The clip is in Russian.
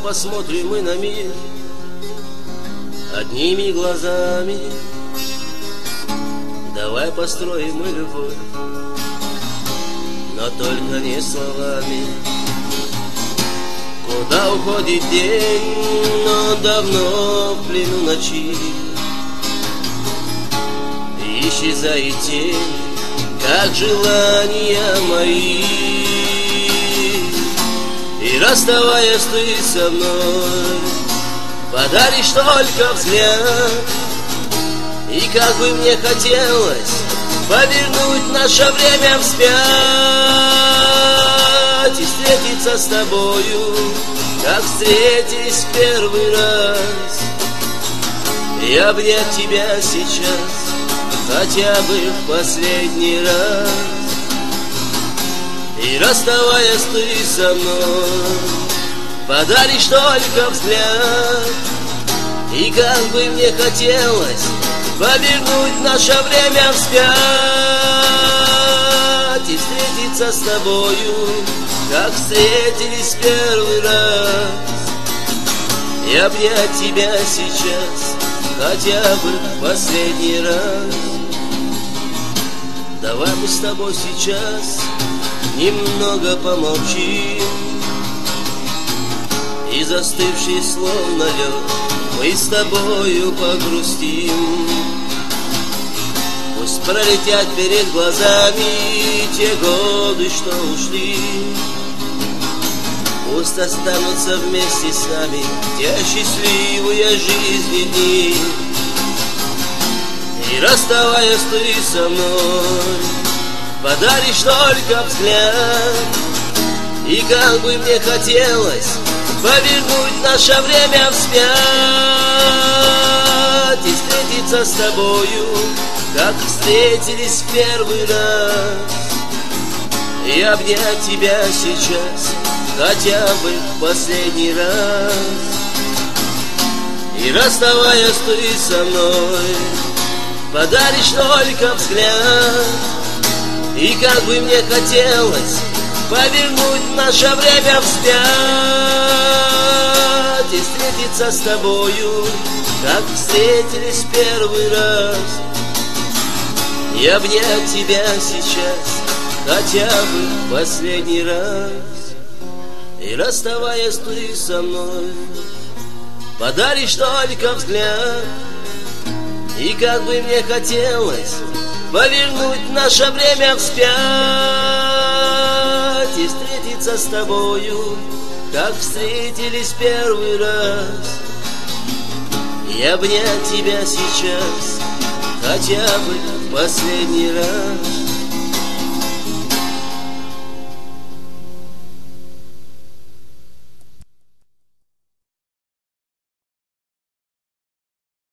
посмотрим мы на мир одними глазами. Давай построим мы любовь, но только не словами. Куда уходит день, но давно в плену ночи. Исчезает тень, как желания мои. И расставаясь ты со мной, подаришь только взгляд. И как бы мне хотелось повернуть наше время вспять и встретиться с тобою, как встретились в первый раз, и обнять тебя сейчас хотя бы в последний раз. И расставаясь ты со мной, подаришь только взгляд. И как бы мне хотелось повернуть наше время вспять и встретиться с тобою, как встретились в первый раз, и обнять тебя сейчас хотя бы в последний раз. Давай мы с тобой сейчас немного помолчим, и застывший словно лед мы с тобою погрустим. Пусть пролетят перед глазами те годы, что ушли. Пусть останутся вместе с нами те счастливые жизни дни. И расставаясь ты со мной, подаришь только взгляд. И как бы мне хотелось повернуть наше время вспять и встретиться с тобою, как встретились в первый раз, и обнять тебя сейчас хотя бы в последний раз. И расставаясь ты со мной, подаришь только взгляд. И как бы мне хотелось повернуть наше время вспять и встретиться с тобою, как встретились в первый раз, и обнять тебя сейчас хотя бы в последний раз. И расставаясь ты со мной, подаришь только взгляд. И как бы мне хотелось повернуть наше время вспять и встретиться с тобою, как встретились первый раз, и обнять тебя сейчас хотя бы в последний раз.